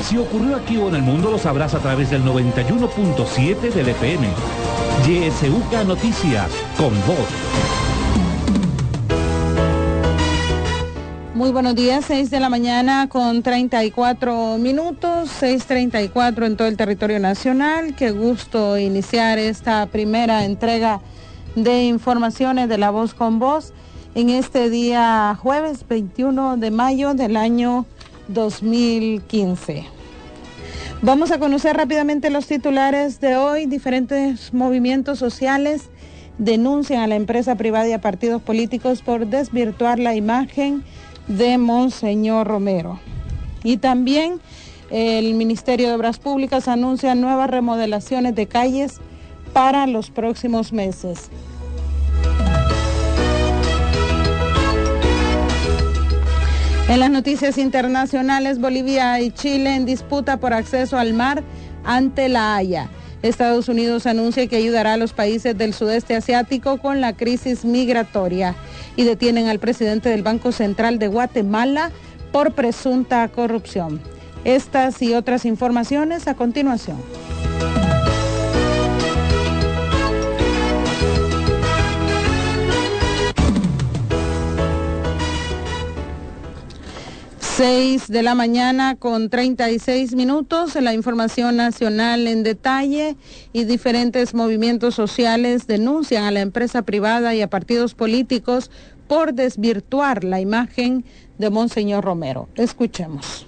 Si ocurrió aquí o en el mundo, lo sabrás a través del 91.7 del FM. YSUK Noticias, con voz. Muy buenos días, 6 de la mañana con 34 minutos, 6:34 en todo el territorio nacional. Qué gusto iniciar esta primera entrega de informaciones de La Voz con Voz en este día jueves 21 de mayo del año 2015. Vamos a conocer rápidamente los titulares de hoy. Diferentes movimientos sociales denuncian a la empresa privada y a partidos políticos por desvirtuar la imagen de Monseñor Romero. Y también el Ministerio de Obras Públicas anuncia nuevas remodelaciones de calles para los próximos meses. En las noticias internacionales, Bolivia y Chile en disputa por acceso al mar ante la Haya. Estados Unidos anuncia que ayudará a los países del sudeste asiático con la crisis migratoria. Y detienen al presidente del Banco Central de Guatemala por presunta corrupción. Estas y otras informaciones a continuación. Seis de la mañana con 36 minutos, la información nacional en detalle. Y diferentes movimientos sociales denuncian a la empresa privada y a partidos políticos por desvirtuar la imagen de Monseñor Romero. Escuchemos.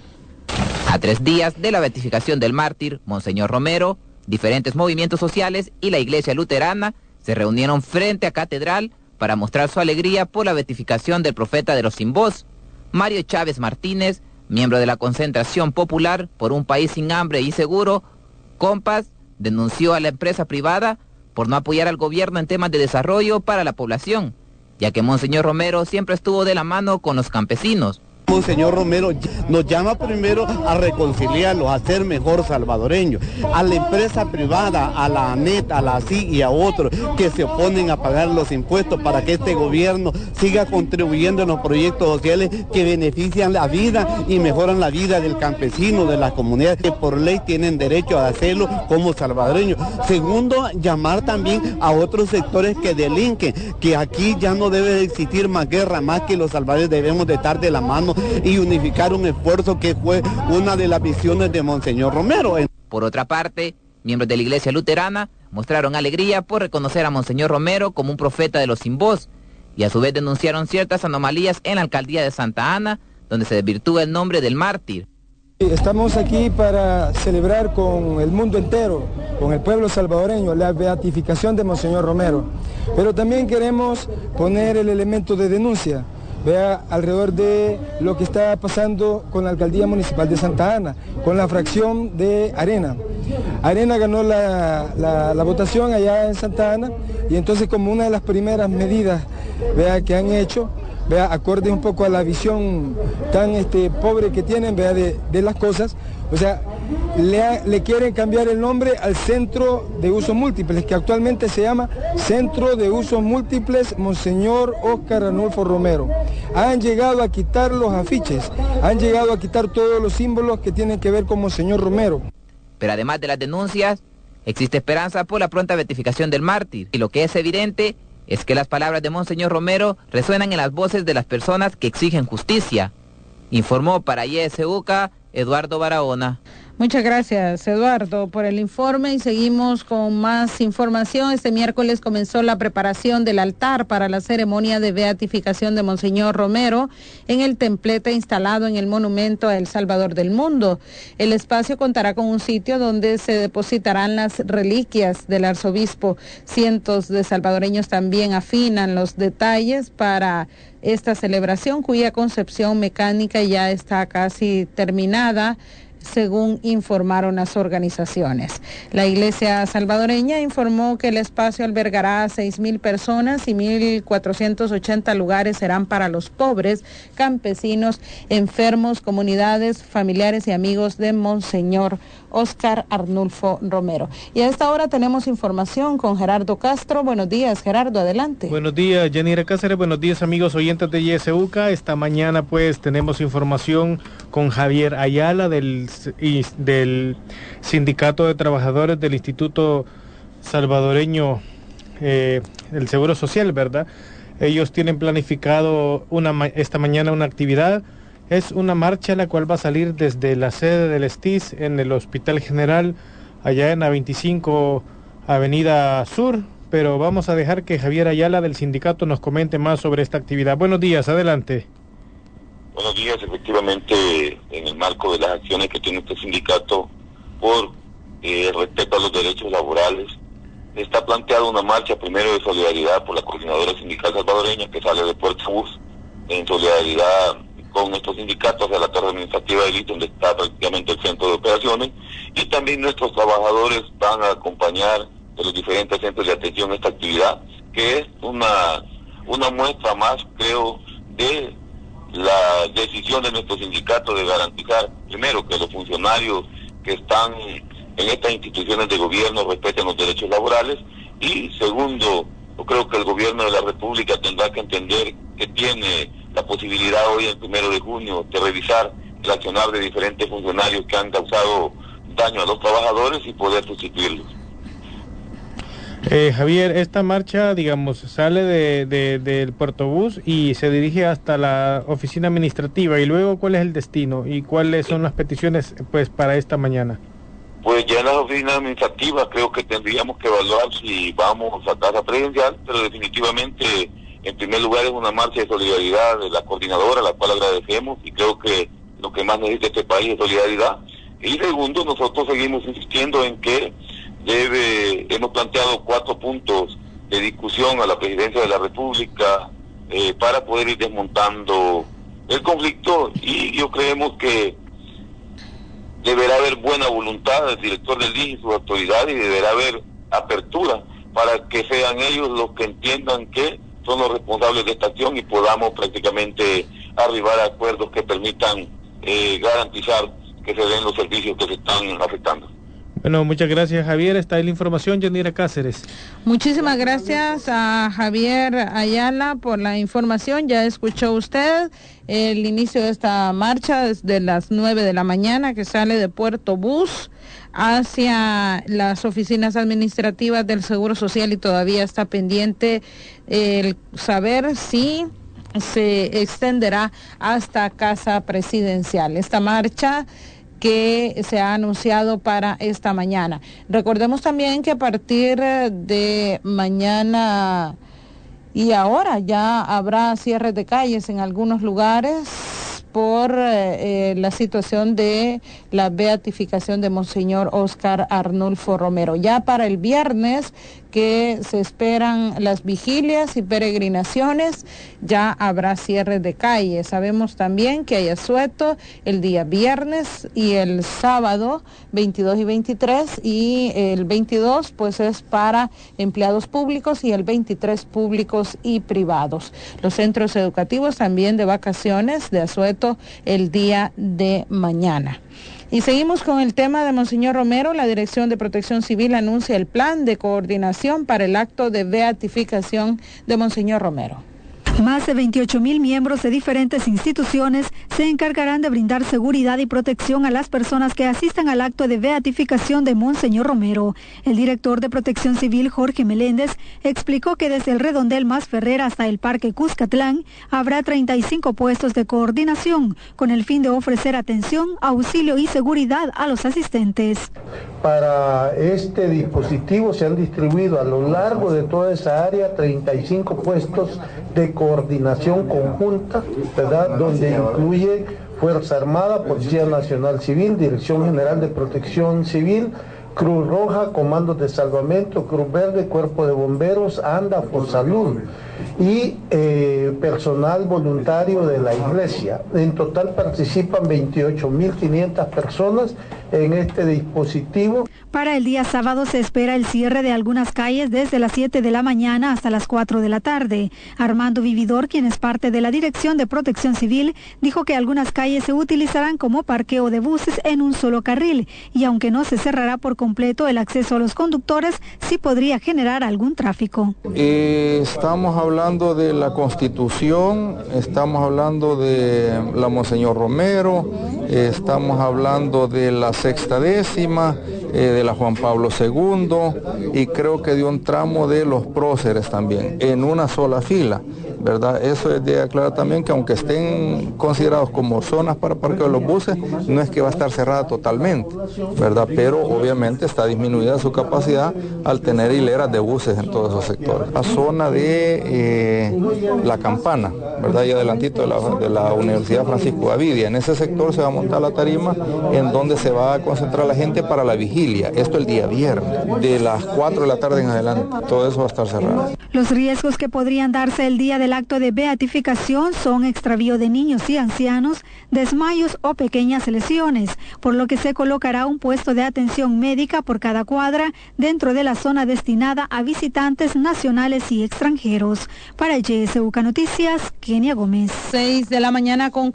A 3 días de la beatificación del mártir Monseñor Romero, diferentes movimientos sociales y la Iglesia Luterana se reunieron frente a Catedral para mostrar su alegría por la beatificación del profeta de los sin voz. Mario Chávez Martínez, miembro de la Concentración Popular por un País sin Hambre y Seguro, COMPAS, denunció a la empresa privada por no apoyar al gobierno en temas de desarrollo para la población, ya que Monseñor Romero siempre estuvo de la mano con los campesinos. Monseñor Romero nos llama primero a reconciliarlos, a ser mejor salvadoreños. A la empresa privada, a la ANET, a la ASI y a otros que se oponen a pagar los impuestos para que este gobierno siga contribuyendo en los proyectos sociales que benefician la vida y mejoran la vida del campesino, de las comunidades que por ley tienen derecho a hacerlo como salvadoreños. Segundo, llamar también a otros sectores que delinquen, que aquí ya no debe de existir más guerra, más que los salvadoreños debemos de estar de la mano y unificar un esfuerzo que fue una de las visiones de Monseñor Romero. Por otra parte, miembros de la Iglesia Luterana mostraron alegría por reconocer a Monseñor Romero como un profeta de los sin voz y a su vez denunciaron ciertas anomalías en la alcaldía de Santa Ana, donde se desvirtúa el nombre del mártir. Estamos aquí para celebrar con el mundo entero, con el pueblo salvadoreño, la beatificación de Monseñor Romero, pero también queremos poner el elemento de denuncia. Vea alrededor de lo que está pasando con la alcaldía municipal de Santa Ana, con la fracción de Arena. Arena ganó la votación allá en Santa Ana y entonces como una de las primeras medidas, vea, que han hecho, vea, acorde un poco a la visión tan pobre que tienen, vea, de las cosas, o sea, le quieren cambiar el nombre al Centro de Usos Múltiples, que actualmente se llama Centro de Usos Múltiples Monseñor Óscar Arnulfo Romero. Han llegado a quitar los afiches, han llegado a quitar todos los símbolos que tienen que ver con Monseñor Romero. Pero además de las denuncias, existe esperanza por la pronta beatificación del mártir, y lo que es evidente es que las palabras de Monseñor Romero resuenan en las voces de las personas que exigen justicia. Informó para YSUK Eduardo Barahona. Muchas gracias, Eduardo, por el informe y seguimos con más información. Este miércoles comenzó la preparación del altar para la ceremonia de beatificación de Monseñor Romero en el templete instalado en el monumento a El Salvador del Mundo. El espacio contará con un sitio donde se depositarán las reliquias del arzobispo. Cientos de salvadoreños también afinan los detalles para esta celebración, cuya concepción mecánica ya está casi terminada, según informaron las organizaciones. La Iglesia salvadoreña informó que el espacio albergará a 6,000 personas y 1,480 lugares serán para los pobres, campesinos, enfermos, comunidades, familiares y amigos de Monseñor Óscar Arnulfo Romero. Y a esta hora tenemos información con Gerardo Castro. Buenos días, Gerardo, adelante. Buenos días, Yanira Cáceres. Buenos días, amigos oyentes de YSUK. Esta mañana pues tenemos información con Javier Ayala del del Sindicato de Trabajadores del Instituto Salvadoreño del Seguro Social, ¿verdad? Ellos tienen planificado esta mañana una actividad. Es una marcha la cual va a salir desde la sede del STIS en el Hospital General, allá en la 25 Avenida Sur, pero vamos a dejar que Javier Ayala del sindicato nos comente más sobre esta actividad. Buenos días, adelante. Buenos días, efectivamente, en el marco de las acciones que tiene este sindicato por respeto a los derechos laborales, está planteada una marcha primero de solidaridad por la Coordinadora Sindical Salvadoreña que sale de Puerto Bus en solidaridad con nuestros sindicatos de la Torre Administrativa de Lito, donde está prácticamente el centro de operaciones, y también nuestros trabajadores van a acompañar de los diferentes centros de atención a esta actividad, que es una muestra más, creo, de la decisión de nuestro sindicato de garantizar, primero, que los funcionarios que están en estas instituciones de gobierno respeten los derechos laborales, y segundo, yo creo que el gobierno de la República tendrá que entender que tiene la posibilidad hoy, el 1 de junio, de revisar el accionar de diferentes funcionarios que han causado daño a los trabajadores y poder sustituirlos. Javier, esta marcha, digamos, sale del Puerto Bus y se dirige hasta la oficina administrativa, y luego, ¿cuál es el destino y cuáles son las peticiones, pues, para esta mañana? Pues ya en las oficinas administrativas creo que tendríamos que evaluar si vamos a casa presidencial, pero definitivamente, en primer lugar, es una marcha de solidaridad de la coordinadora, a la cual agradecemos, y creo que lo que más necesita este país es solidaridad. Y segundo, nosotros seguimos insistiendo en que hemos planteado 4 puntos de discusión a la Presidencia de la República para poder ir desmontando el conflicto, y yo creemos que deberá haber buena voluntad del director del DIJ y sus autoridades, y deberá haber apertura para que sean ellos los que entiendan que son los responsables de esta acción y podamos prácticamente arribar a acuerdos que permitan garantizar que se den los servicios que se están afectando. Bueno, muchas gracias, Javier. Está ahí la información, Yanira Cáceres. Muchísimas gracias a Javier Ayala por la información. Ya escuchó usted el inicio de esta marcha desde las 9 de la mañana, que sale de Puerto Bus hacia las oficinas administrativas del Seguro Social, y todavía está pendiente el saber si se extenderá hasta Casa Presidencial. Esta marcha que se ha anunciado para esta mañana. Recordemos también que a partir de mañana y ahora ya habrá cierres de calles en algunos lugares por la situación de la beatificación de Monseñor Óscar Arnulfo Romero. Ya para el viernes, que se esperan las vigilias y peregrinaciones, ya habrá cierre de calle. Sabemos también que hay asueto el día viernes y el sábado 22 y 23, y el 22 pues es para empleados públicos y el 23 públicos y privados. Los centros educativos también de vacaciones de asueto el día de mañana. Y seguimos con el tema de Monseñor Romero. La Dirección de Protección Civil anuncia el plan de coordinación para el acto de beatificación de Monseñor Romero. Más de 28,000 miembros de diferentes instituciones se encargarán de brindar seguridad y protección a las personas que asistan al acto de beatificación de Monseñor Romero. El director de Protección Civil, Jorge Meléndez, explicó que desde el redondel Masferrer hasta el Parque Cuscatlán habrá 35 puestos de coordinación con el fin de ofrecer atención, auxilio y seguridad a los asistentes. Para este dispositivo se han distribuido a lo largo de toda esa área 35 puestos de coordinación conjunta, ¿verdad?, donde incluye Fuerza Armada, Policía Nacional Civil, Dirección General de Protección Civil, Cruz Roja, Comandos de Salvamento, Cruz Verde, Cuerpo de Bomberos, ANDA, Salud y personal voluntario de la iglesia. En total participan 28,500 personas en este dispositivo. Para el día sábado se espera el cierre de algunas calles desde las 7 de la mañana hasta las 4 de la tarde. Armando Vividor, quien es parte de la Dirección de Protección Civil, dijo que algunas calles se utilizarán como parqueo de buses en un solo carril y aunque no se cerrará por completo el acceso a los conductores, sí podría generar algún tráfico. Estamos hablando de la Constitución, estamos hablando de la Monseñor Romero, estamos hablando de la Sexta Décima, de la Juan Pablo II y creo que de un tramo de los próceres también, en una sola fila, ¿verdad? Eso es de aclarar también que aunque estén considerados como zonas para parqueo de los buses, no es que va a estar cerrada totalmente, ¿verdad? Pero obviamente está disminuida su capacidad al tener hileras de buses en todos esos sectores. La zona de La Campana, ¿verdad? Y adelantito de la Universidad Francisco Gavidia, en ese sector se va a montar la tarima en donde se va a concentrar la gente para la vigilia, esto el día viernes, de las 4 de la tarde en adelante, todo eso va a estar cerrado. Los riesgos que podrían darse el día del acto de beatificación son extravío de niños y ancianos, desmayos o pequeñas lesiones, por lo que se colocará un puesto de atención médica por cada cuadra dentro de la zona destinada a visitantes nacionales y extranjeros. Para YSUK Noticias, Kenia Gómez. 6 de la mañana con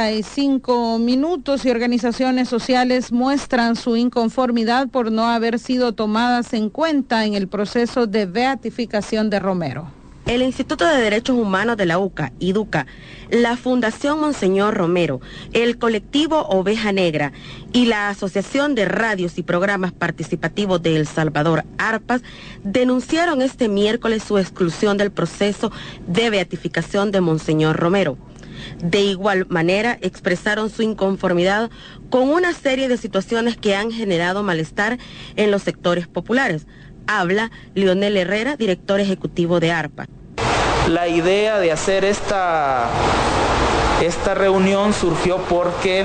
45 minutos y organizaciones sociales muestran su inconformidad por no haber sido tomadas en cuenta en el proceso de beatificación de Romero. El Instituto de Derechos Humanos de la UCA, IDUCA, la Fundación Monseñor Romero, el colectivo Oveja Negra y la Asociación de Radios y Programas Participativos de El Salvador, ARPAS, denunciaron este miércoles su exclusión del proceso de beatificación de Monseñor Romero. De igual manera, expresaron su inconformidad con una serie de situaciones que han generado malestar en los sectores populares. Habla Leonel Herrera, director ejecutivo de ARPA. La idea de hacer esta reunión surgió porque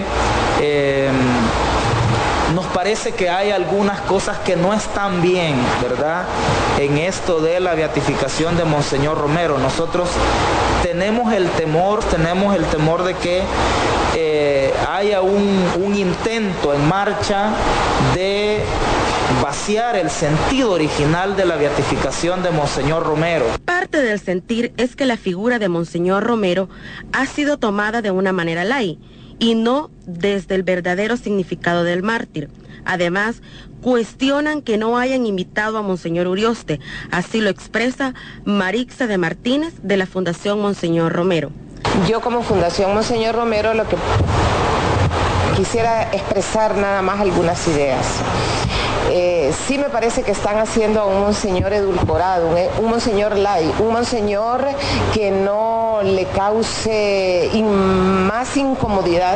nos parece que hay algunas cosas que no están bien, ¿verdad? En esto de la beatificación de Monseñor Romero. Nosotros tenemos el temor de que haya un intento en marcha de vaciar el sentido original de la beatificación de Monseñor Romero. Parte del sentir es que la figura de Monseñor Romero ha sido tomada de una manera light y no desde el verdadero significado del mártir. Además, cuestionan que no hayan invitado a Monseñor Urioste, así lo expresa Marixa de Martínez de la Fundación Monseñor Romero. Yo como Fundación Monseñor Romero lo que quisiera expresar nada más algunas ideas. Sí me parece que están haciendo a un monseñor edulcorado, un monseñor light, un monseñor que no le cause más incomodidad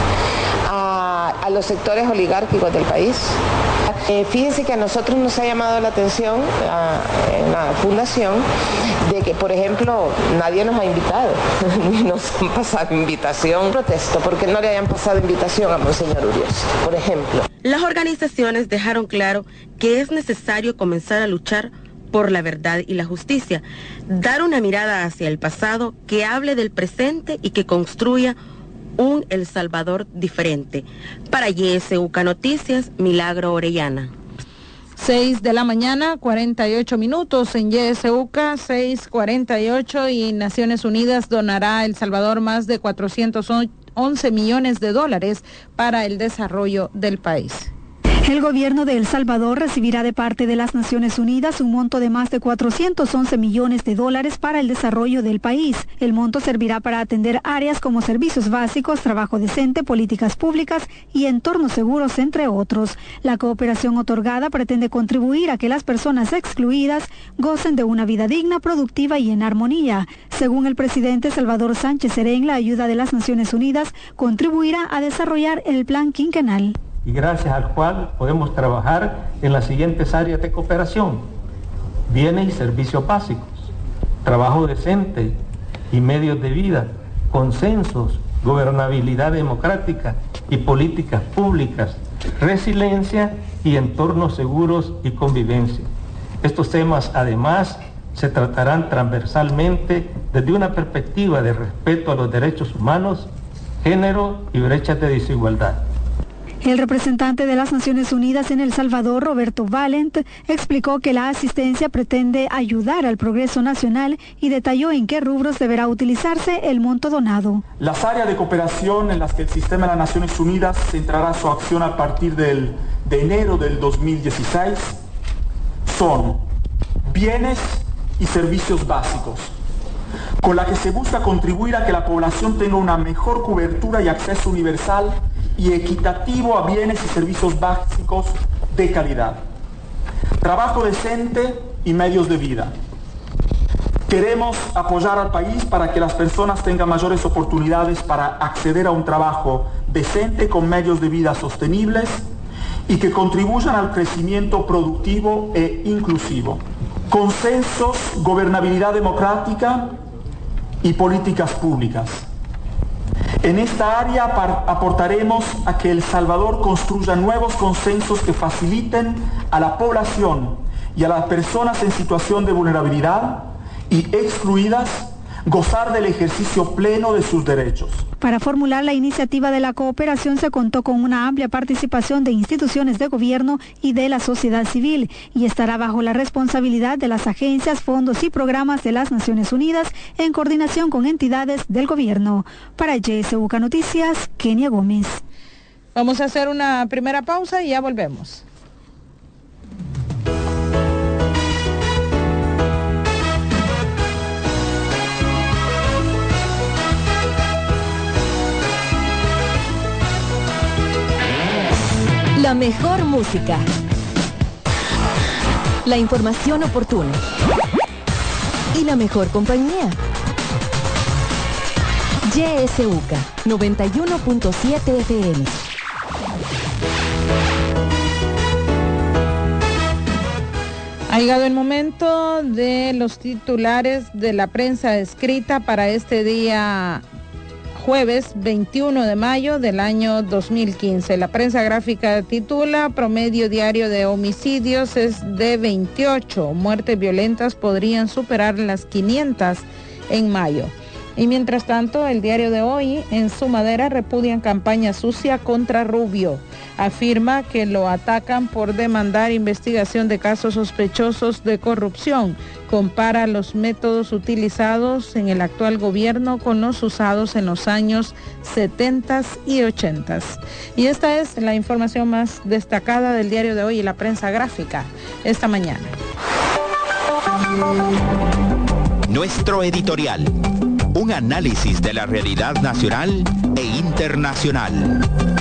a los sectores oligárquicos del país. Fíjense que a nosotros nos ha llamado la atención en la fundación de que, por ejemplo, nadie nos ha invitado, ni nos han pasado invitación. Protesto porque no le hayan pasado invitación a Monseñor Urioste, por ejemplo. Las organizaciones dejaron claro que es necesario comenzar a luchar por la verdad y la justicia, dar una mirada hacia el pasado que hable del presente y que construya un El Salvador diferente. Para YSUK Noticias, Milagro Orellana. 6 de la mañana, 48 minutos en YSUK, 6:48 y Naciones Unidas donará a El Salvador más de 411 millones de dólares para el desarrollo del país. El gobierno de El Salvador recibirá de parte de las Naciones Unidas un monto de más de 411 millones de dólares para el desarrollo del país. El monto servirá para atender áreas como servicios básicos, trabajo decente, políticas públicas y entornos seguros, entre otros. La cooperación otorgada pretende contribuir a que las personas excluidas gocen de una vida digna, productiva y en armonía. Según el presidente Salvador Sánchez Serén, la ayuda de las Naciones Unidas contribuirá a desarrollar el plan quinquenal. Y gracias al cual podemos trabajar en las siguientes áreas de cooperación: bienes y servicios básicos, trabajo decente y medios de vida, consensos, gobernabilidad democrática y políticas públicas, resiliencia y entornos seguros y convivencia. Estos temas, además, se tratarán transversalmente desde una perspectiva de respeto a los derechos humanos, género y brechas de desigualdad. El representante de las Naciones Unidas en El Salvador, Roberto Valent, explicó que la asistencia pretende ayudar al progreso nacional y detalló en qué rubros deberá utilizarse el monto donado. Las áreas de cooperación en las que el sistema de las Naciones Unidas centrará su acción a partir de enero del 2016 son bienes y servicios básicos, con la que se busca contribuir a que la población tenga una mejor cobertura y acceso universal y equitativo a bienes y servicios básicos de calidad, trabajo decente y medios de vida. Queremos apoyar al país para que las personas tengan mayores oportunidades para acceder a un trabajo decente con medios de vida sostenibles y que contribuyan al crecimiento productivo e inclusivo. Consensos, gobernabilidad democrática y políticas públicas. En esta área aportaremos a que El Salvador construya nuevos consensos que faciliten a la población y a las personas en situación de vulnerabilidad y excluidas gozar del ejercicio pleno de sus derechos. Para formular la iniciativa de la cooperación se contó con una amplia participación de instituciones de gobierno y de la sociedad civil y estará bajo la responsabilidad de las agencias, fondos y programas de las Naciones Unidas en coordinación con entidades del gobierno. Para YSUK Noticias, Kenia Gómez. Vamos a hacer una primera pausa y ya volvemos. La mejor música, la información oportuna y la mejor compañía. YSUK 91.7 FM. Ha llegado el momento de los titulares de la prensa escrita para este día jueves 21 de mayo del año 2015. La prensa gráfica titula: promedio diario de homicidios es de 28, muertes violentas podrían superar las 500 en mayo. Y mientras tanto, el diario de hoy, en su madera, repudian campaña sucia contra Rubio. Afirma que lo atacan por demandar investigación de casos sospechosos de corrupción. Compara los métodos utilizados en el actual gobierno con los usados en los años 70 y 80. Y esta es la información más destacada del diario de hoy y la prensa gráfica esta mañana. Nuestro editorial. Un análisis de la realidad nacional e internacional.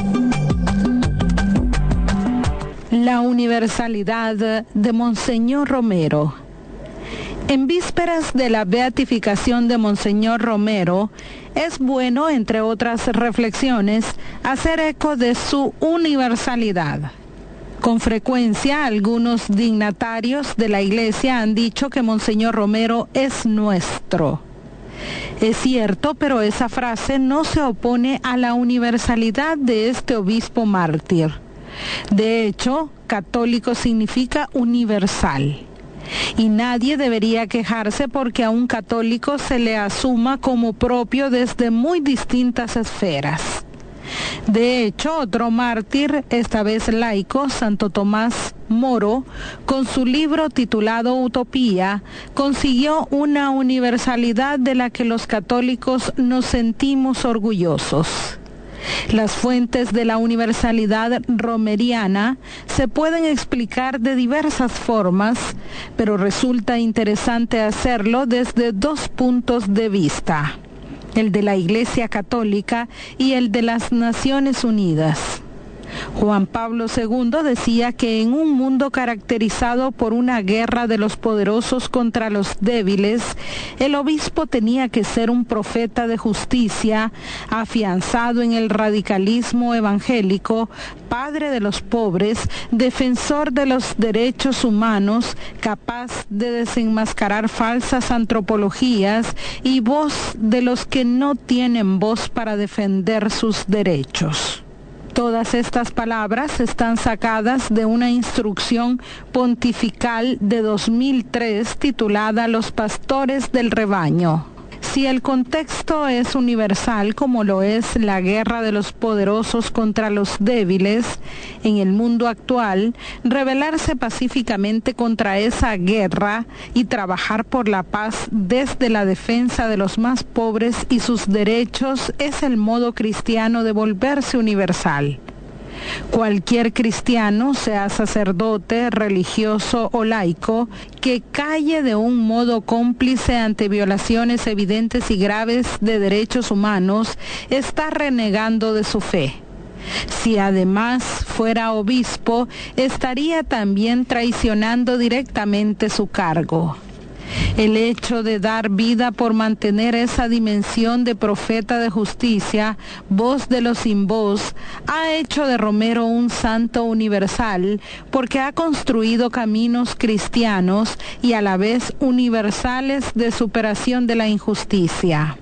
La universalidad de Monseñor Romero. En vísperas de la beatificación de Monseñor Romero, es bueno, entre otras reflexiones, hacer eco de su universalidad. Con frecuencia, algunos dignatarios de la Iglesia han dicho que Monseñor Romero es nuestro. Es cierto, pero esa frase no se opone a la universalidad de este obispo mártir. De hecho, católico significa universal. Y nadie debería quejarse porque a un católico se le asuma como propio desde muy distintas esferas. De hecho, otro mártir, esta vez laico, Santo Tomás Moro, con su libro titulado Utopía, consiguió una universalidad de la que los católicos nos sentimos orgullosos. Las fuentes de la universalidad romeriana se pueden explicar de diversas formas, pero resulta interesante hacerlo desde dos puntos de vista: el de la Iglesia Católica y el de las Naciones Unidas. Juan Pablo II decía que en un mundo caracterizado por una guerra de los poderosos contra los débiles, el obispo tenía que ser un profeta de justicia, afianzado en el radicalismo evangélico, padre de los pobres, defensor de los derechos humanos, capaz de desenmascarar falsas antropologías y voz de los que no tienen voz para defender sus derechos. Todas estas palabras están sacadas de una instrucción pontifical de 2003 titulada Los Pastores del Rebaño. Si el contexto es universal, como lo es la guerra de los poderosos contra los débiles, en el mundo actual, rebelarse pacíficamente contra esa guerra y trabajar por la paz desde la defensa de los más pobres y sus derechos es el modo cristiano de volverse universal. Cualquier cristiano, sea sacerdote, religioso o laico, que calle de un modo cómplice ante violaciones evidentes y graves de derechos humanos, está renegando de su fe. Si además fuera obispo, estaría también traicionando directamente su cargo. El hecho de dar vida por mantener esa dimensión de profeta de justicia, voz de los sin voz, ha hecho de Romero un santo universal porque ha construido caminos cristianos y a la vez universales de superación de la injusticia.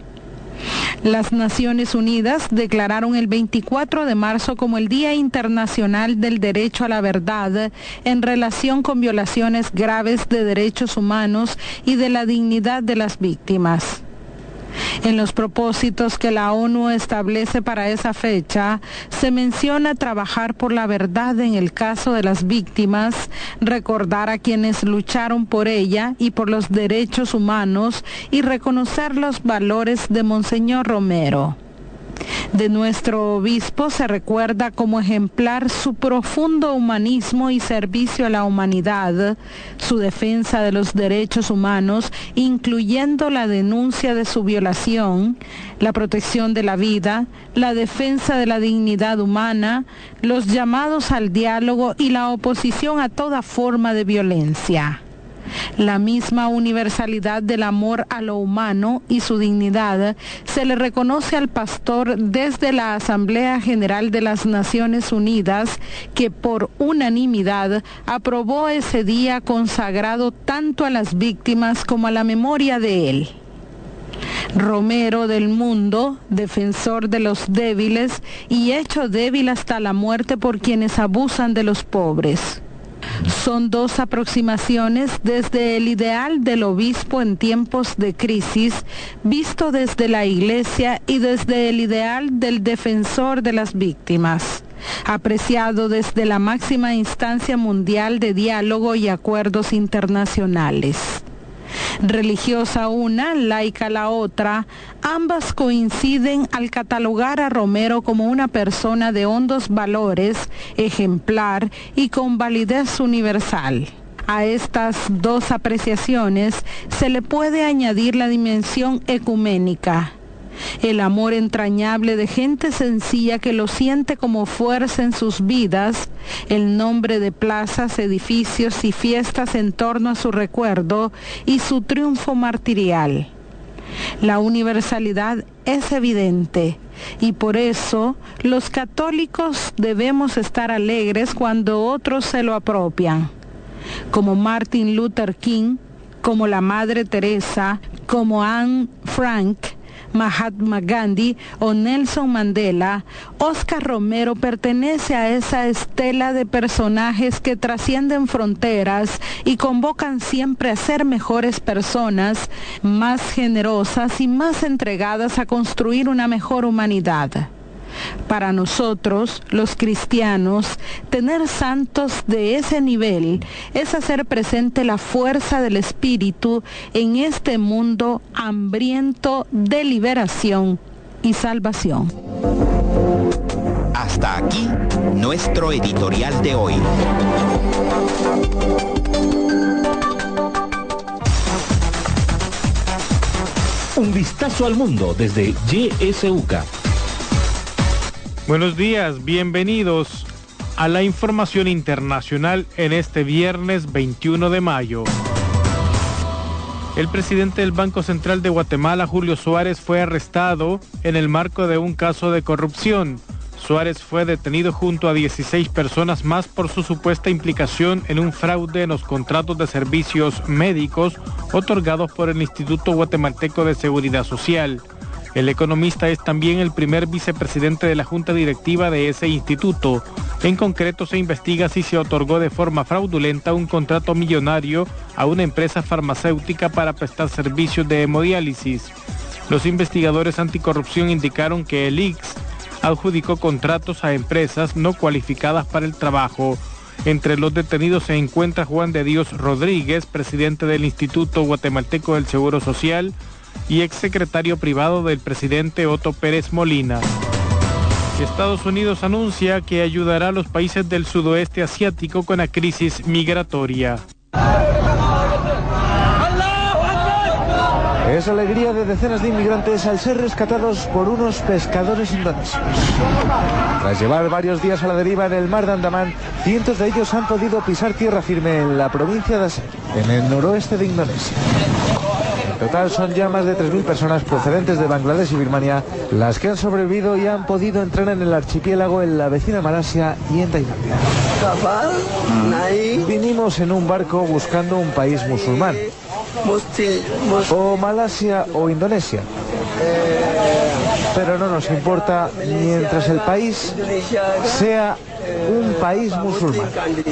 Las Naciones Unidas declararon el 24 de marzo como el Día Internacional del Derecho a la Verdad en relación con violaciones graves de derechos humanos y de la dignidad de las víctimas. En los propósitos que la ONU establece para esa fecha, se menciona trabajar por la verdad en el caso de las víctimas, recordar a quienes lucharon por ella y por los derechos humanos y reconocer los valores de Monseñor Romero. De nuestro obispo se recuerda como ejemplar su profundo humanismo y servicio a la humanidad, su defensa de los derechos humanos, incluyendo la denuncia de su violación, la protección de la vida, la defensa de la dignidad humana, los llamados al diálogo y la oposición a toda forma de violencia. La misma universalidad del amor a lo humano y su dignidad se le reconoce al pastor desde la Asamblea General de las Naciones Unidas, que por unanimidad aprobó ese día consagrado tanto a las víctimas como a la memoria de él. Romero del mundo, defensor de los débiles y hecho débil hasta la muerte por quienes abusan de los pobres. Son dos aproximaciones desde el ideal del obispo en tiempos de crisis, visto desde la Iglesia, y desde el ideal del defensor de las víctimas, apreciado desde la máxima instancia mundial de diálogo y acuerdos internacionales. Religiosa una, laica la otra, ambas coinciden al catalogar a Romero como una persona de hondos valores, ejemplar y con validez universal. A estas dos apreciaciones se le puede añadir la dimensión ecuménica, el amor entrañable de gente sencilla que lo siente como fuerza en sus vidas, el nombre de plazas, edificios y fiestas en torno a su recuerdo y su triunfo martirial. La universalidad es evidente y por eso los católicos debemos estar alegres cuando otros se lo apropian, como Martin Luther King, como la Madre Teresa, como Anne Frank, Mahatma Gandhi o Nelson Mandela. Oscar Romero pertenece a esa estela de personajes que trascienden fronteras y convocan siempre a ser mejores personas, más generosas y más entregadas a construir una mejor humanidad. Para nosotros, los cristianos, tener santos de ese nivel es hacer presente la fuerza del Espíritu en este mundo hambriento de liberación y salvación. Hasta aquí, nuestro editorial de hoy. Un vistazo al mundo desde YSUCA. Buenos días, bienvenidos a la información internacional en este viernes 21 de mayo. El presidente del Banco Central de Guatemala, Julio Suárez, fue arrestado en el marco de un caso de corrupción. Suárez fue detenido junto a 16 personas más por su supuesta implicación en un fraude en los contratos de servicios médicos otorgados por el Instituto Guatemalteco de Seguridad Social. El economista es también el primer vicepresidente de la junta directiva de ese instituto. En concreto, se investiga si se otorgó de forma fraudulenta un contrato millonario a una empresa farmacéutica para prestar servicios de hemodiálisis. Los investigadores anticorrupción indicaron que el ICS adjudicó contratos a empresas no cualificadas para el trabajo. Entre los detenidos se encuentra Juan de Dios Rodríguez, presidente del Instituto Guatemalteco del Seguro Social y exsecretario privado del presidente Otto Pérez Molina. Estados Unidos anuncia que ayudará a los países del sudoeste asiático con la crisis migratoria. Es la alegría de decenas de inmigrantes al ser rescatados por unos pescadores indonesios. Tras llevar varios días a la deriva en el mar de Andamán, cientos de ellos han podido pisar tierra firme en la provincia de Aceh, en el noroeste de Indonesia. En total son ya más de 3.000 personas procedentes de Bangladesh y Birmania las que han sobrevivido y han podido entrar en el archipiélago en la vecina Malasia y en Tailandia. Vinimos en un barco buscando un país musulmán, o Malasia o Indonesia, pero no nos importa mientras el país sea un país musulmán.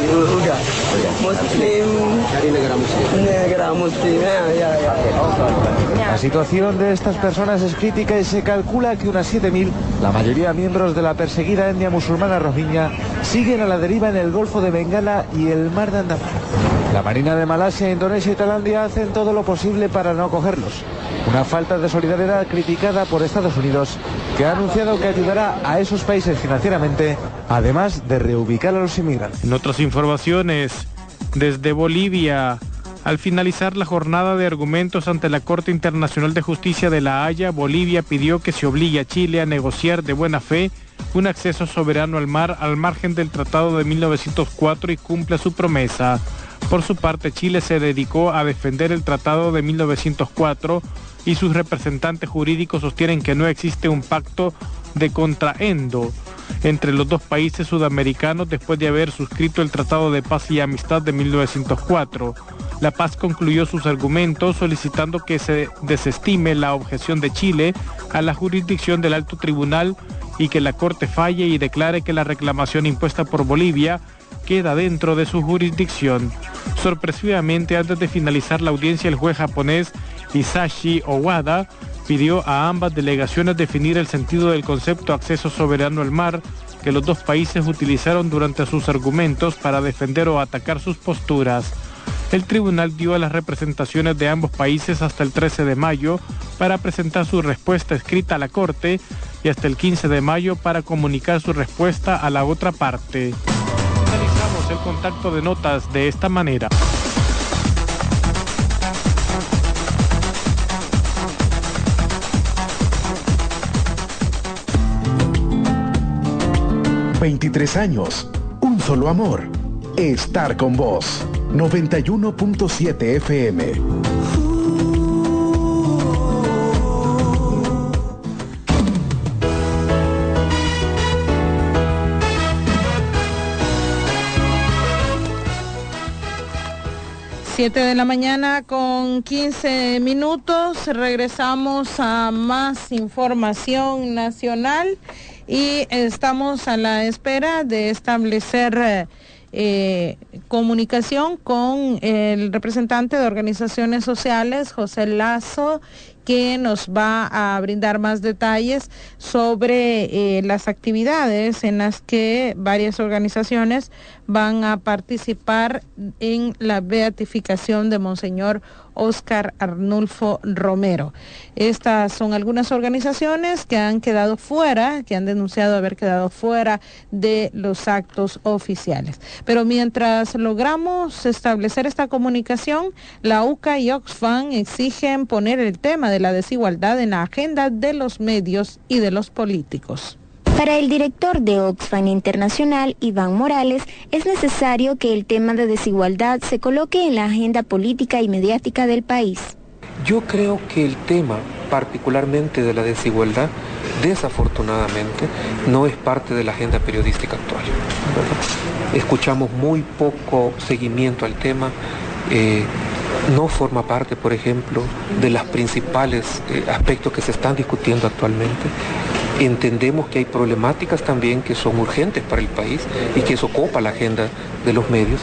La situación de estas personas es crítica y se calcula que unas 7.000, la mayoría miembros de la perseguida etnia musulmana rohingya, siguen a la deriva en el Golfo de Bengala y el Mar de Andamán. La Marina de Malasia, Indonesia y Tailandia hacen todo lo posible para no acogerlos. Una falta de solidaridad criticada por Estados Unidos, que ha anunciado que ayudará a esos países financieramente, además de reubicar a los inmigrantes. En otras informaciones, desde Bolivia, al finalizar la jornada de argumentos ante la Corte Internacional de Justicia de La Haya, Bolivia pidió que se obligue a Chile a negociar de buena fe un acceso soberano al mar al margen del Tratado de 1904 y cumpla su promesa. Por su parte, Chile se dedicó a defender el Tratado de 1904 y sus representantes jurídicos sostienen que no existe un pacto de contraendo entre los dos países sudamericanos después de haber suscrito el Tratado de Paz y Amistad de 1904. La Paz concluyó sus argumentos solicitando que se desestime la objeción de Chile a la jurisdicción del Alto Tribunal y que la Corte falle y declare que la reclamación impuesta por Bolivia queda dentro de su jurisdicción. Sorpresivamente, antes de finalizar la audiencia, el juez japonés Hisashi Owada pidió a ambas delegaciones definir el sentido del concepto acceso soberano al mar que los dos países utilizaron durante sus argumentos para defender o atacar sus posturas. El tribunal dio a las representaciones de ambos países hasta el 13 de mayo para presentar su respuesta escrita a la Corte y hasta el 15 de mayo para comunicar su respuesta a la otra parte. Finalizamos el contacto de notas de esta manera. ...23 años, un solo amor, estar con vos, 91.7 FM. Siete de la mañana con 15 minutos. Regresamos a más información nacional y estamos a la espera de establecer comunicación con el representante de organizaciones sociales, José Lazo, que nos va a brindar más detalles sobre las actividades en las que varias organizaciones van a participar en la beatificación de Monseñor Óscar Arnulfo Romero. Estas son algunas organizaciones que han quedado fuera, que han denunciado haber quedado fuera de los actos oficiales. Pero mientras logramos establecer esta comunicación, la UCA y Oxfam exigen poner el tema de la desigualdad en la agenda de los medios y de los políticos. Para el director de Oxfam Internacional, Iván Morales, es necesario que el tema de desigualdad se coloque en la agenda política y mediática del país. Yo creo que el tema, particularmente de la desigualdad, desafortunadamente, no es parte de la agenda periodística actual, ¿verdad? Escuchamos muy poco seguimiento al tema. No forma parte, por ejemplo, de los principales aspectos que se están discutiendo actualmente. Entendemos que hay problemáticas también que son urgentes para el país y que eso ocupa la agenda de los medios,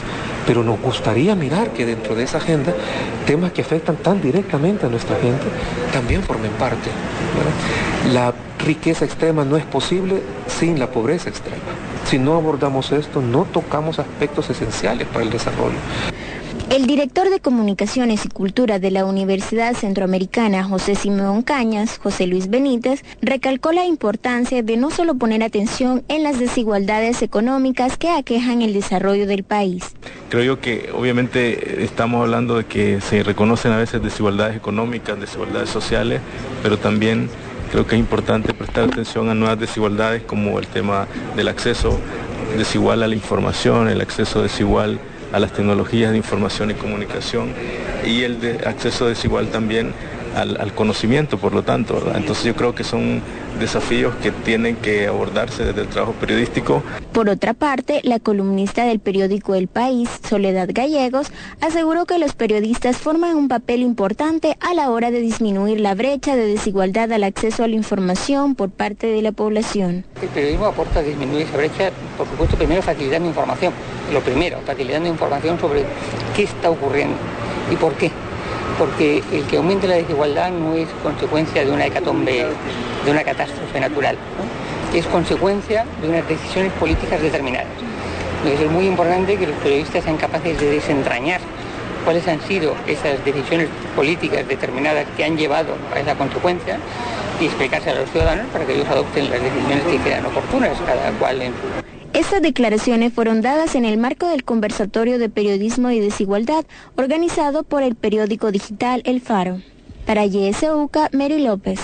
pero nos gustaría mirar que dentro de esa agenda temas que afectan tan directamente a nuestra gente también formen parte, ¿verdad? La riqueza extrema no es posible sin la pobreza extrema. Si no abordamos esto, no tocamos aspectos esenciales para el desarrollo. El director de Comunicaciones y Cultura de la Universidad Centroamericana, José Simeón Cañas, José Luis Benítez, recalcó la importancia de no solo poner atención en las desigualdades económicas que aquejan el desarrollo del país. Creo yo que obviamente estamos hablando de que se reconocen a veces desigualdades económicas, desigualdades sociales, pero también creo que es importante prestar atención a nuevas desigualdades como el tema del acceso desigual a la información, el acceso desigual a las tecnologías de información y comunicación y el acceso desigual también al conocimiento, por lo tanto, ¿verdad? Entonces yo creo que son desafíos que tienen que abordarse desde el trabajo periodístico. Por otra parte, la columnista del periódico El País, Soledad Gallegos, aseguró que los periodistas forman un papel importante a la hora de disminuir la brecha de desigualdad al acceso a la información por parte de la población. El periodismo aporta a disminuir esa brecha, por supuesto, primero facilitando información. Lo primero, facilitando información sobre qué está ocurriendo y por qué. Porque el que aumente la desigualdad no es consecuencia de una hecatombe, de una catástrofe natural, ¿no? Es consecuencia de unas decisiones políticas determinadas. Entonces es muy importante que los periodistas sean capaces de desentrañar cuáles han sido esas decisiones políticas determinadas que han llevado a esa consecuencia y explicarse a los ciudadanos para que ellos adopten las decisiones que crean oportunas, cada cual en su... Estas declaraciones fueron dadas en el marco del conversatorio de periodismo y desigualdad organizado por el periódico digital El Faro. Para YSUCA, Mary López.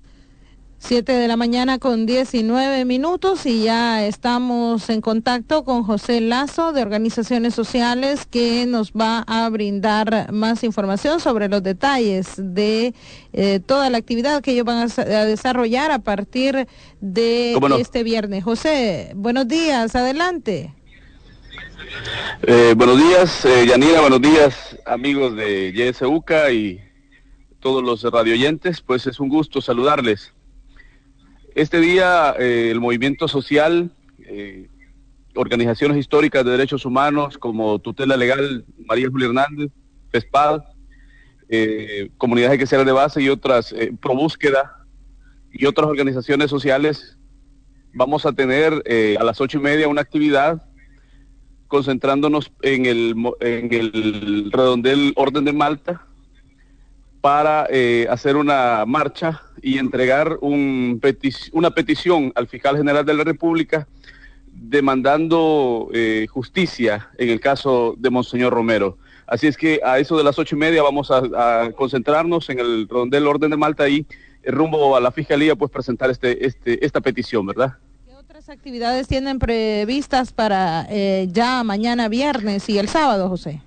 7:19 a.m. y ya estamos en contacto con José Lazo de Organizaciones Sociales, que nos va a brindar más información sobre los detalles de toda la actividad que ellos van a desarrollar a partir de este viernes. José, buenos días, adelante. Buenos días, Yanira, buenos días, amigos de YSUCA y todos los radioyentes, pues es un gusto saludarles. Este día el movimiento social, organizaciones históricas de derechos humanos como Tutela Legal, María Julia Hernández, PESPAD, comunidades eclesiales de base y otras, Pro Búsqueda y otras organizaciones sociales, vamos a tener a las 8:30 una actividad concentrándonos en el redondel Orden de Malta, para hacer una marcha y entregar una petición al fiscal general de la República demandando justicia en el caso de Monseñor Romero. Así es que a eso de las 8:30 vamos a concentrarnos en el redondel Orden de Malta y rumbo a la Fiscalía, pues presentar esta petición, ¿verdad? ¿Qué otras actividades tienen previstas para ya mañana viernes y el sábado, José?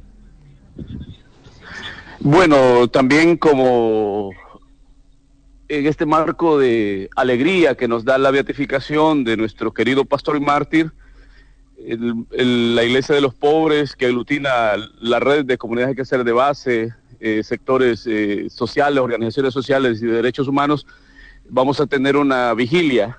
Bueno, también como en este marco de alegría que nos da la beatificación de nuestro querido pastor y mártir, la Iglesia de los Pobres, que aglutina la red de comunidades eclesiales de base, sectores sociales, organizaciones sociales y de derechos humanos, vamos a tener una vigilia,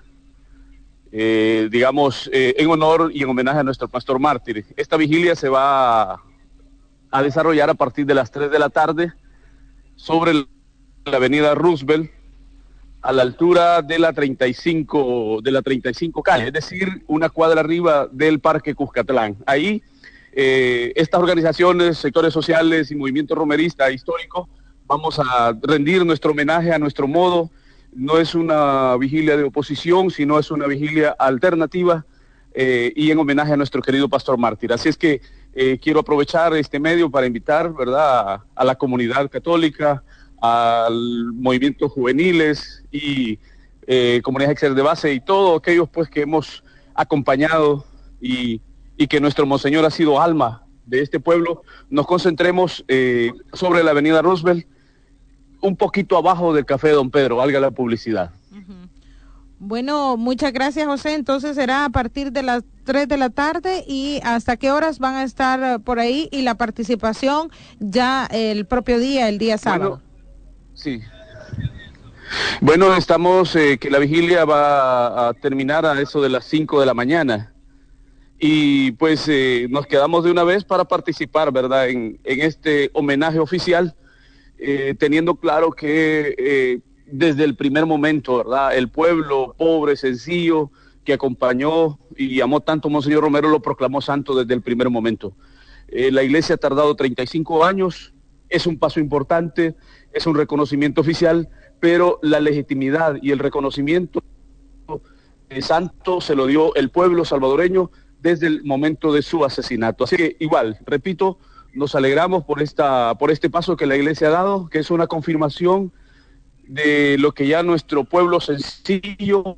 en honor y en homenaje a nuestro pastor mártir. Esta vigilia se va a desarrollar a partir de las 3 de la tarde sobre la avenida Roosevelt, a la altura de la 35 calle, es decir, una cuadra arriba del Parque Cuscatlán. Ahí estas organizaciones, sectores sociales y movimiento romerista histórico, vamos a rendir nuestro homenaje a nuestro modo. No es una vigilia de oposición, sino es una vigilia alternativa y en homenaje a nuestro querido pastor mártir. Así es que quiero aprovechar este medio para invitar, ¿verdad?, a la comunidad católica, al movimiento juveniles y comunidades eclesiales de base y todos aquellos pues que hemos acompañado y que nuestro Monseñor ha sido alma de este pueblo. Nos concentremos sobre la avenida Roosevelt, un poquito abajo del Café Don Pedro, valga la publicidad. Bueno, muchas gracias, José. Entonces será a partir de las 3 de la tarde y ¿hasta qué horas van a estar por ahí? Y la participación ya el propio día, el día sábado. Bueno, sí. Bueno, estamos, que la vigilia va a terminar a eso de las 5 de la mañana. y pues nos quedamos de una vez para participar, ¿verdad?, en este homenaje oficial, teniendo claro que desde el primer momento, ¿verdad?, el pueblo pobre, sencillo, que acompañó y amó tanto a Monseñor Romero, lo proclamó santo desde el primer momento. La iglesia ha tardado 35 años, es un paso importante, es un reconocimiento oficial, pero la legitimidad y el reconocimiento de santo se lo dio el pueblo salvadoreño desde el momento de su asesinato. Así que igual, repito, nos alegramos por este paso que la iglesia ha dado, que es una confirmación de lo que ya nuestro pueblo sencillo...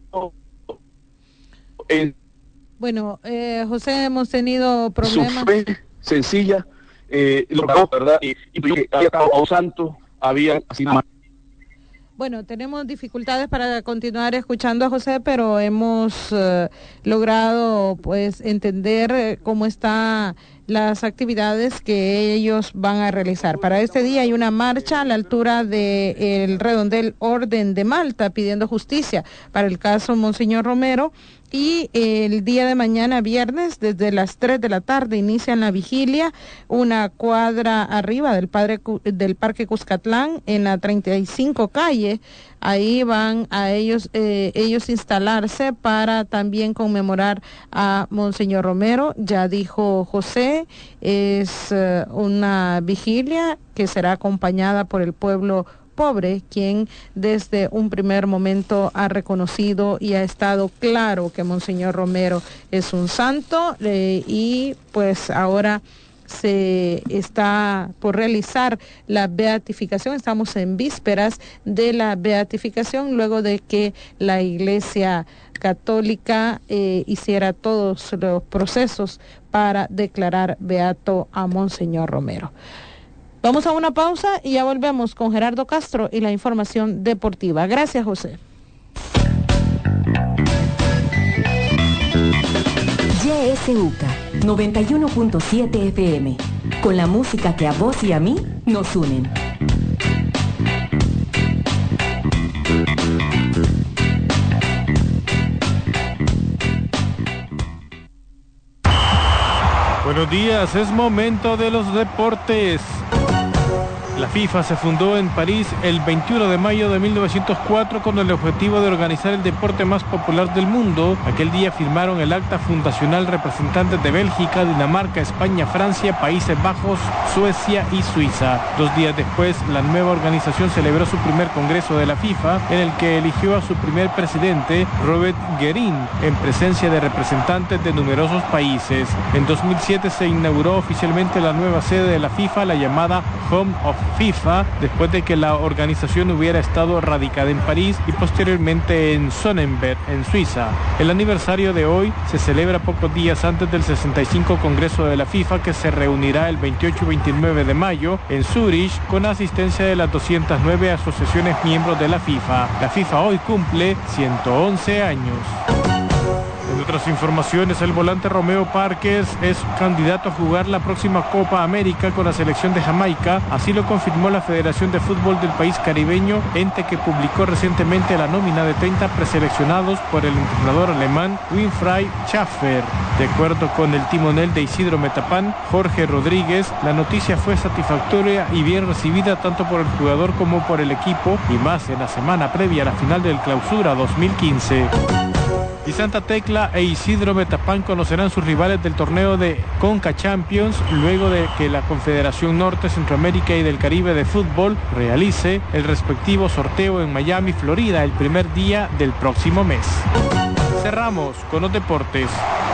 Bueno, José, hemos tenido problemas. Su fe sencilla, ¿verdad? Y había a un santo, había así más. Bueno, tenemos dificultades para continuar escuchando a José, pero hemos logrado pues entender cómo están las actividades que ellos van a realizar. Para este día hay una marcha a la altura del redondel Orden de Malta pidiendo justicia para el caso Monseñor Romero. Y el día de mañana, viernes, desde las 3 de la tarde, inician la vigilia, una cuadra arriba del Parque Cuscatlán, en la 35 calle. Ahí van a ellos instalarse para también conmemorar a Monseñor Romero. Ya dijo José, es una vigilia que será acompañada por el pueblo pobre, quien desde un primer momento ha reconocido y ha estado claro que Monseñor Romero es un santo, y pues ahora se está por realizar la beatificación. Estamos en vísperas de la beatificación, luego de que la Iglesia Católica hiciera todos los procesos para declarar beato a Monseñor Romero. Vamos a una pausa y ya volvemos con Gerardo Castro y la información deportiva. Gracias, José. YSUCA 91.7 FM, con la música que a vos y a mí nos unen. Buenos días, es momento de los deportes. La FIFA se fundó en París el 21 de mayo de 1904 con el objetivo de organizar el deporte más popular del mundo. Aquel día firmaron el acta fundacional representantes de Bélgica, Dinamarca, España, Francia, Países Bajos, Suecia y Suiza. 2 días después, la nueva organización celebró su primer congreso de la FIFA, en el que eligió a su primer presidente, Robert Guerin, en presencia de representantes de numerosos países. En 2007 se inauguró oficialmente la nueva sede de la FIFA, la llamada Home of FIFA, después de que la organización hubiera estado radicada en París y posteriormente en Sonnenberg, en Suiza. El aniversario de hoy se celebra pocos días antes del 65 Congreso de la FIFA, que se reunirá el 28 y 29 de mayo en Zúrich con asistencia de las 209 asociaciones miembros de la FIFA. La FIFA hoy cumple 111 años. En otras informaciones, el volante Romeo Párquez es candidato a jugar la próxima Copa América con la selección de Jamaica. Así lo confirmó la Federación de Fútbol del país caribeño, ente que publicó recientemente la nómina de 30 preseleccionados por el entrenador alemán Winfried Schäfer. De acuerdo con el timonel de Isidro Metapán, Jorge Rodríguez, la noticia fue satisfactoria y bien recibida tanto por el jugador como por el equipo, y más en la semana previa a la final del Clausura 2015. Y Santa Tecla e Isidro Metapán conocerán sus rivales del torneo de Conca Champions luego de que la Confederación Norte, Centroamérica y del Caribe de Fútbol realice el respectivo sorteo en Miami, Florida, el primer día del próximo mes. Cerramos con los deportes.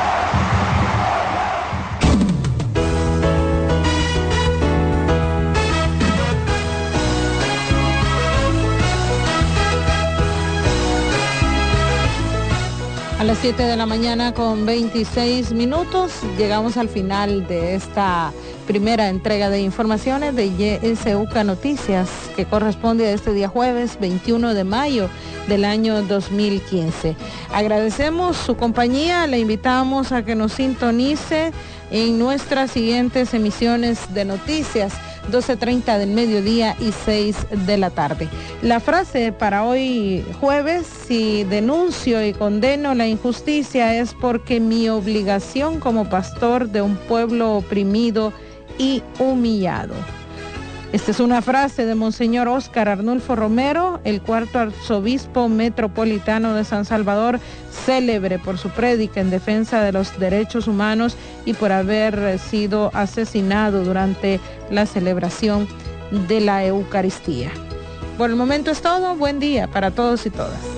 A las 7 de la mañana con 26 minutos llegamos al final de esta primera entrega de informaciones de YSUCA Noticias, que corresponde a este día jueves 21 de mayo del año 2015. Agradecemos su compañía, le invitamos a que nos sintonice en nuestras siguientes emisiones de noticias. 12:30 del mediodía y 6 de la tarde. La frase para hoy jueves: si denuncio y condeno la injusticia es porque mi obligación como pastor de un pueblo oprimido y humillado. Esta es una frase de Monseñor Óscar Arnulfo Romero, el cuarto arzobispo metropolitano de San Salvador, célebre por su prédica en defensa de los derechos humanos y por haber sido asesinado durante la celebración de la Eucaristía. Por el momento es todo. Buen día para todos y todas.